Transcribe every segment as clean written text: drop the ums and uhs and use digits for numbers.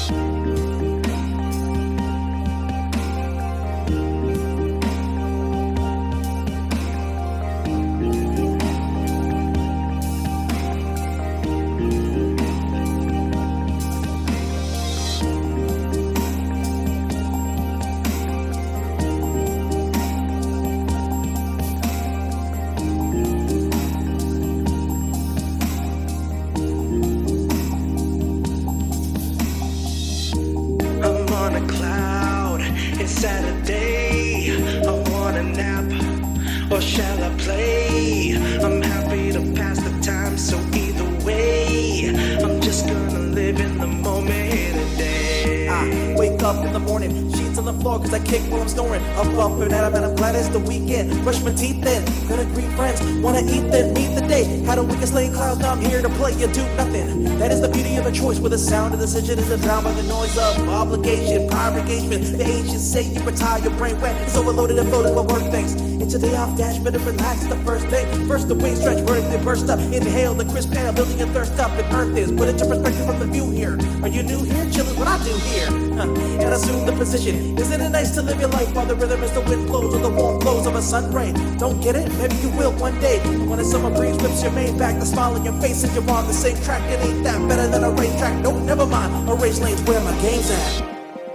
Saturday, I want a nap, or shall I play? I'm happy to pass the time, so either way, I'm just gonna live in the moment here today. I wake up in the morning, sheets on the floor cause I kick while I'm snoring. I'm bumping at 'em and I'm glad it's the weekend. Brush my teeth in, gonna greet friends, wanna eat then meet the day. Had a week of slaying clouds, now I'm here to play and do nothing. That is the beauty of a choice, where the sound of decision is drowned by the noise of obligation, prior engagement. The ancients say you retire, your brain wet, it's overloaded and floated with work things. It's a day off dash, better relax the first day. First the wings stretch, vertically burst up, inhale the crisp air, building a thirst up, and earth is. Put into perspective from the view here. Are you new here? Chillin' what I do here. And assume the position. Isn't it nice to live your life while the rhythm is the wind blows or the warm glows of a sun ray? Don't get it? Maybe you will one day. When a summer breeze whips your mane back, the smile on your face and you're on the same track. It ain't that better than a racetrack. Nope, never mind. A race lane's where my game's at.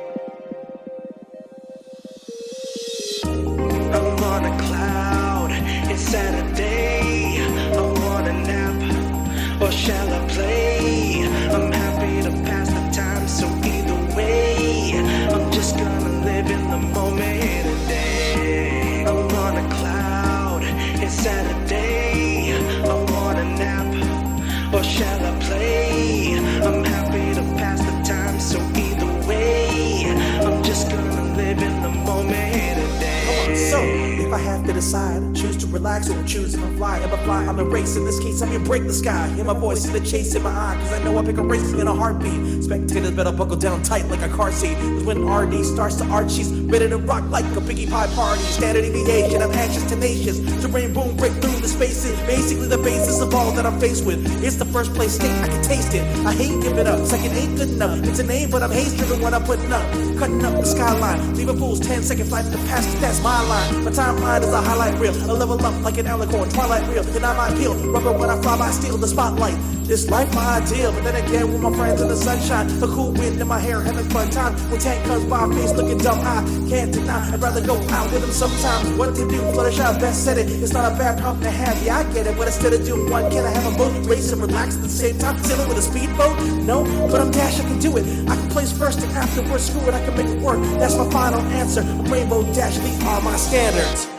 I'm on a cloud, it's Saturday, I want a nap, or shall I play? I'm happy to pass the time, so either way, I'm just gonna live in the moment here today. I'm on a cloud, it's Saturday, I want a nap, or shall I play? I'm happy to pass the time, so either way, I'm just gonna live in the moment here today. So, if I have to decide, choose to relax or choose to fly, ever fly, I'm a race. In this case, I'm gonna break the sky. Hear my voice, see the chase in my eye, cause I know I pick a race in a heartbeat. Spectators better buckle down tight like a car seat, cause when RD starts to arch, she's ready to rock like a Biggie Pie party. Standard deviation, I'm anxious, tenacious, to rain boom, break through the spaces. Basically the basis of all that I'm faced with. It's the first place state, I can taste it. I hate giving up, second ain't good enough. It's a name, but I'm haste driven when I'm putting up. Cutting up the skyline, leaving fools 10-second flight to pass, that's my line. My timeline is a highlight reel, a level up like an alicorn, twilight reel, and I might peel rubber when I fly by, steal the spotlight. This life my ideal, but then again with my friends in the sunshine, a cool wind in my hair, having fun time. When tank comes by, face looking dumb, I can't deny. I'd rather go out with them sometimes. What to do? Flourish out, best said it. It's not a bad problem to have. Yeah, I get it. But instead of doing one, can I have a boat race and relax at the same time? Sailing with a speedboat? No, but I'm Dash. I can do it. I can place first and afterwards. Screw it, I can make it work. That's my final answer. I'm Rainbow Dash. These are my standards.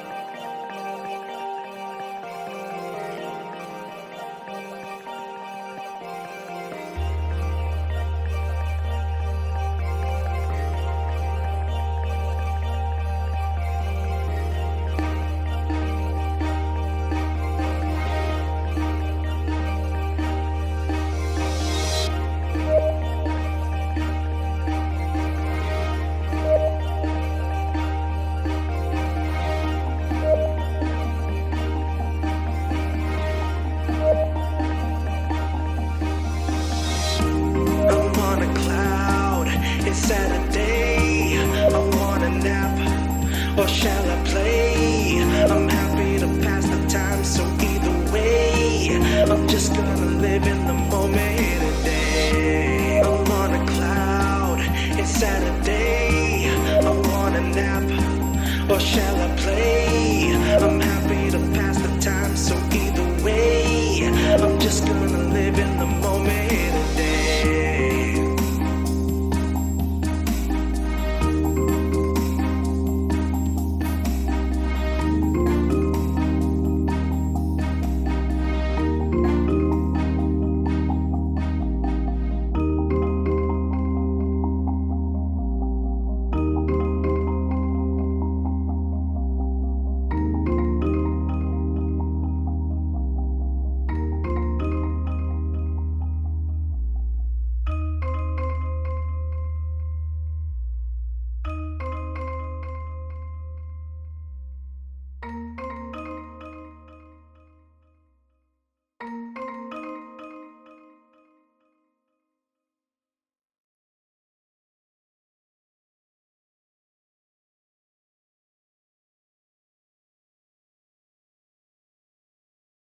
Saturday, I want a nap, or shall I play? I'm happy to pass the time, so either way, I'm just gonna live in the moment here today. I'm on a cloud, it's Saturday, I want a nap, or shall I play? I'm happy